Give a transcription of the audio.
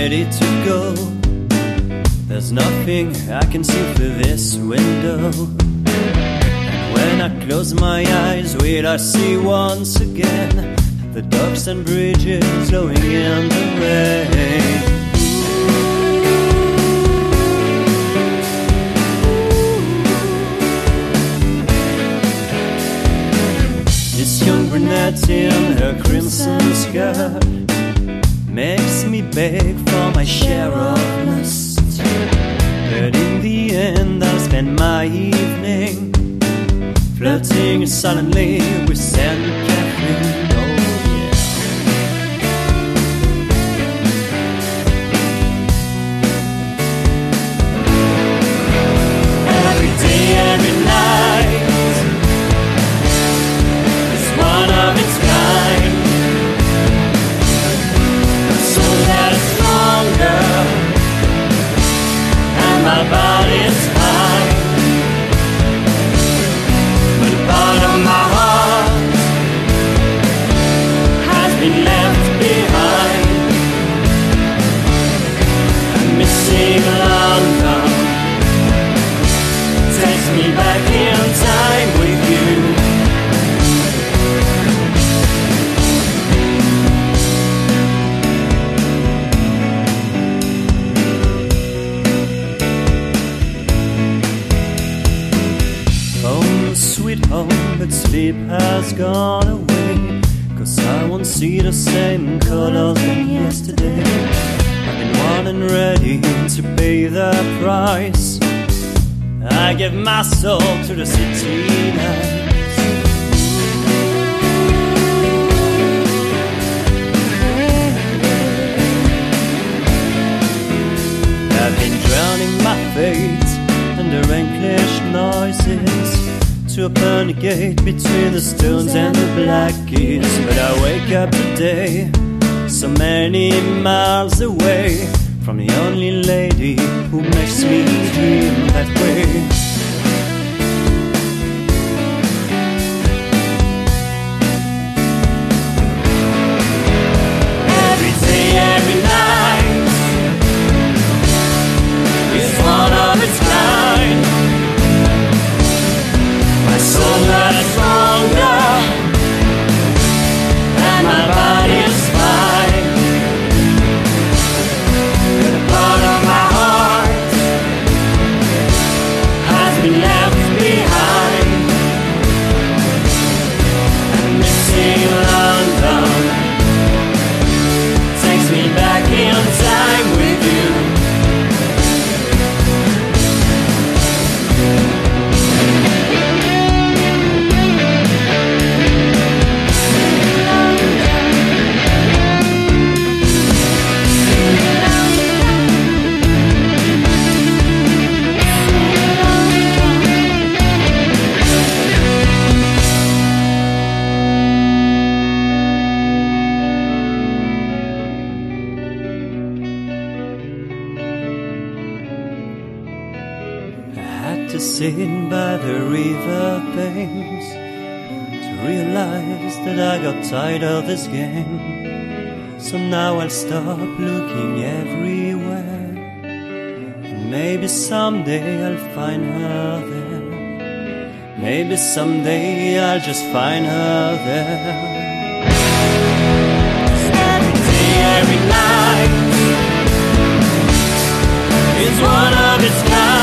ready to go. There's nothing I can see through this window. When I close my eyes, will I see once again the docks and bridges glowing in the rain? This young brunette in her crimson skirt makes me beg for my share of lust. But in the end I'll spend my evening flirting silently with Saint Catherine. Oh yeah. Every day, every night is one of its kind. So that it's stronger and my body's fine. But a part of my heart has been left behind. I'm missing London. Takes me back in time with you. Sweet home, but sleep has gone away. 'Cause I won't see the same colors than yesterday. I've been warm and ready to pay the price. I give my soul to the city lights. I've been drowning my fate under English noises to open a gate between the stones and the black keys. But I wake up today so many miles away from the only lady who makes me dream that way. Every day, every night is one of its kind. So much stronger and my body's fine. But a part of my heart has been left behind. I'm missing London. Takes me back in time with you. To sit by the river banks to realize that I got tired of this game. So now I'll stop looking everywhere, and maybe someday I'll find her there. Maybe someday I'll just find her there. Every day, every night is one of its kind.